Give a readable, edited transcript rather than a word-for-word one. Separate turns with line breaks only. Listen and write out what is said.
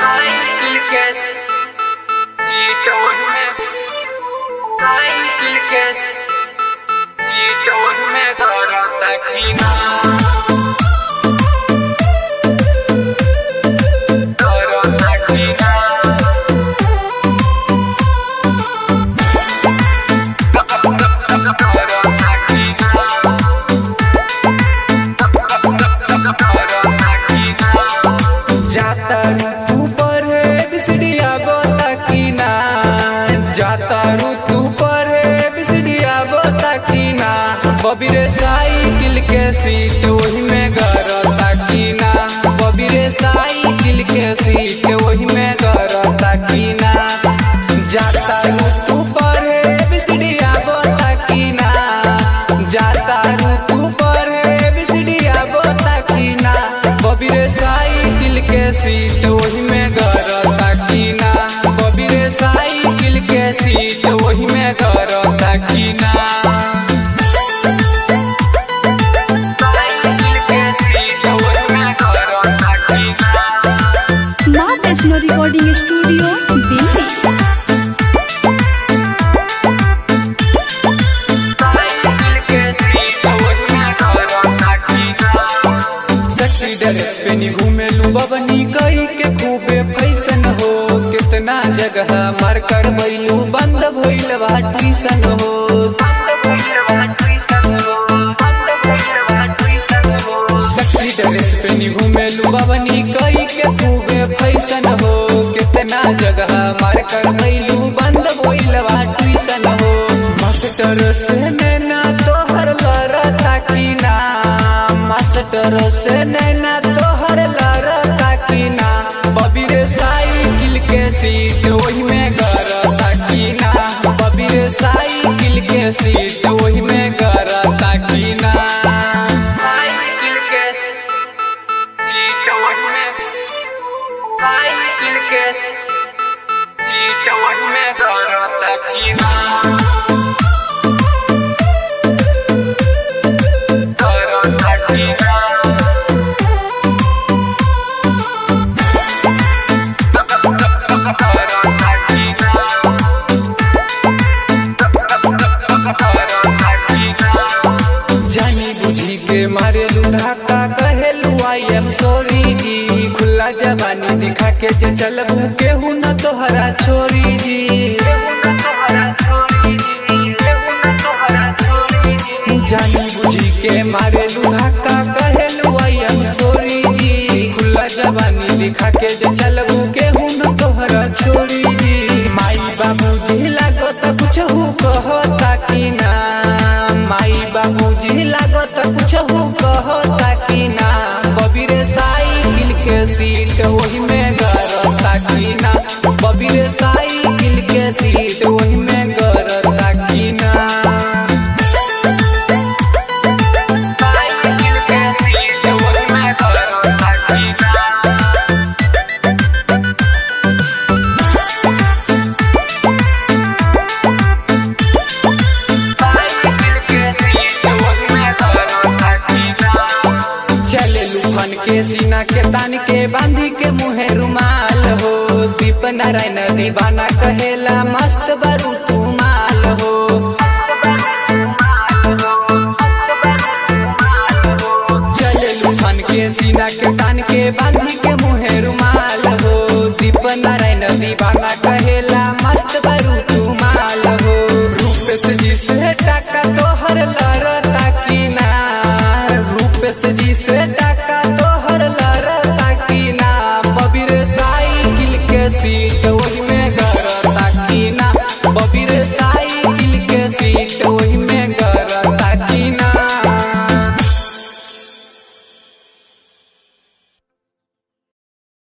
बबी रे साइकिल के सीट वही में गरता की ना। बबी रे साइकिल के सीट वही में गरता की ना। जाता तू पढ़े बिसड़िया बोता की ना। जाता तू पढ़े बिसड़िया बोता की ना। बबी रे साइकिल के सीट वही में गरता की ना। बबी रे साइकिल के सीट वही में गरता की ना।
Recording studio Delhi.
Sexy dress पे घूमे लू बबनी कई के खूबे फैशन हो। कितना जगह मार कर बैलू बंद भइल बा ट्यूशन हो। सेक्सी ड्रेस पे घूमे लू बबनी कई के खूबे फैशन हो। कितना जगह मार कर बैलू बंद भइल बा ट्यूशन हो। मास्टर से नैना तोहर लड़ता की ना। मास्टर से नैना तोहर लड़ता की ना। बबी रे साइकिल के सीट वही में गरता की ना। बबी रे साइकिल के सीट वही में गरता की ना। साइकिल के सीट वही में साइकिल के सीट वही में गरता की ना। जानी बुझी के मारे लुढ़ाका कहेलू आई एम सॉरी जी। खुला जवानी दिखा के जे चलबू केहू न तोहरा छोरी जी। जानी बुझी के मारे लुढ़ाका कहेलू आई एम सॉरी जी। खुला जवानी दिखा के जे चलबू केहू न तोहरा छोरी जी। माई बाबूजी लागत कुछ कहता की ना। माई बाबूजी लागत कुछ कहता की ना। बबी रे साइकिल के सीट वही में गरता की ना। बबी रे साइकिल के सीट वही में गरता की ना। साइकिल के सीट वही में गरता की ना। के सीना के तान के बांधी के मुहे रुमाल हो। दीप नारायण दीवाना कहेला मस्त बरू तू माल हो। चले लूफन के सीना के तान के बांधी के मुहे रुमाल हो। दीप नारायण दीवाना कहे